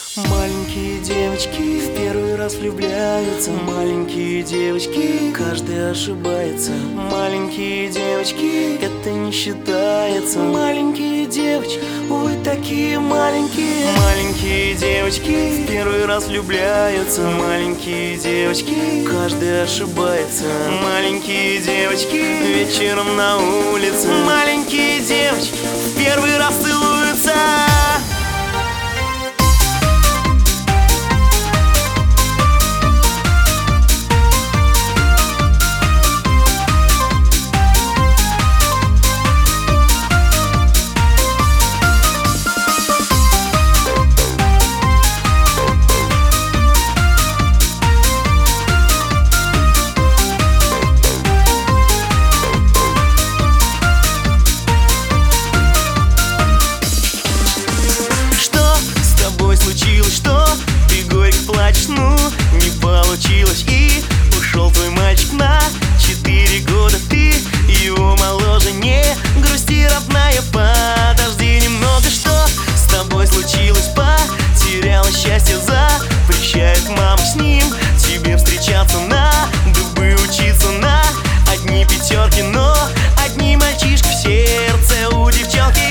Маленькие девочки в первый раз влюбляются. Маленькие девочки, каждый ошибается. Маленькие девочки, это не считается. Маленькие девочки, вы такие маленькие. Маленькие девочки в первый раз влюбляются. Маленькие девочки, каждый ошибается. Маленькие девочки, вечером на улице. Маленькие девочки в первый раз целуются. Что ты горько плачешь, ну не получилось. И ушел твой мальчик на 4 года. Ты его моложе, не грусти, родная, подожди немного. Что с тобой случилось? Потеряла счастье, запрещает мама с ним тебе встречаться, на дубы учиться, на одни пятерки, но одни мальчишки в сердце у девчонки.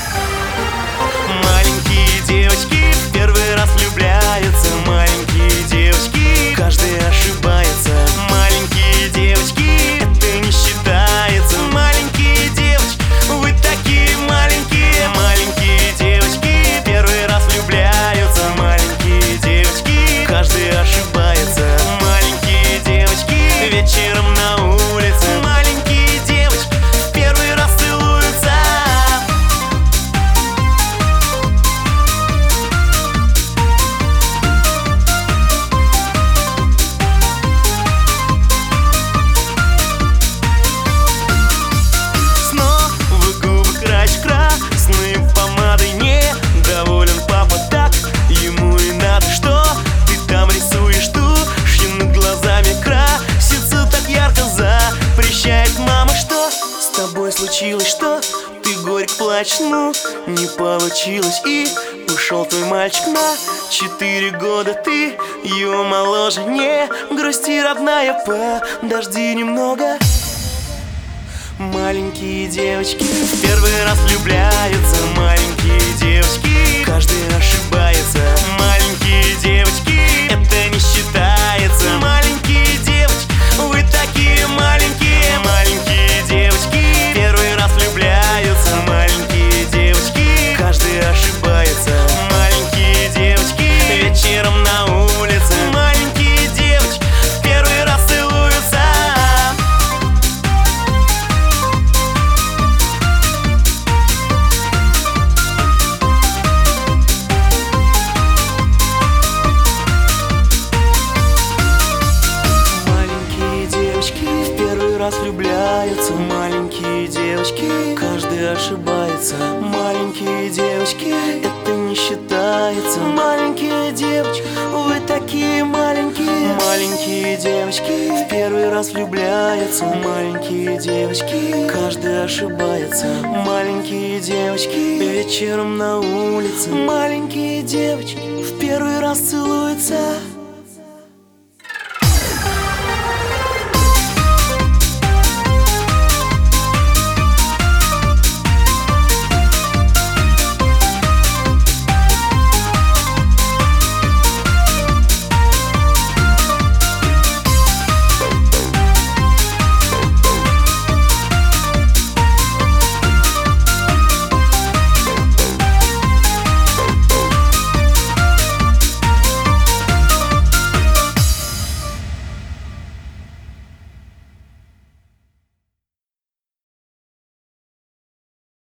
Маленькие девочки в первый раз влюбляются. Маленькие девочки, каждый ошибается. Маленькие девочки, это не считается. Маленькие девочки, вы такие маленькие. Маленькие девочки в первый раз влюбляются. Маленькие девочки, каждый ошибается. Маленькие девочки, вечером на улице. Маленькие девочки в первый раз целуются. Красной помадой недоволен папа, так ему и надо. Что ты там рисуешь? Тушью над глазами красится так ярко, запрещает мама. Что с тобой случилось? Что ты горько плачешь, ну не получилось. И ушел твой мальчик на 4 года. Ты его моложе, не грусти, родная, подожди немного. Маленькие девочки в первый раз влюбляются. Маленькие девочки, каждый ошибается. Маленькие девочки, это не считается. Маленькие девочки, вы такие маленькие. Маленькие девочки в первый раз влюбляются. Маленькие девочки, каждый ошибается. Маленькие девочки, вечером на улице. Маленькие девочки в первый раз целуются. В первый раз влюбляются. Маленькие девочки, каждый ошибается. Маленькие девочки, это не считается. Маленькие девочки, вы такие маленькие. Маленькие девочки в первый раз влюбляются. Маленькие девочки, каждый ошибается. Маленькие девочки, вечером на улице. Маленькие девочки в первый раз целуются.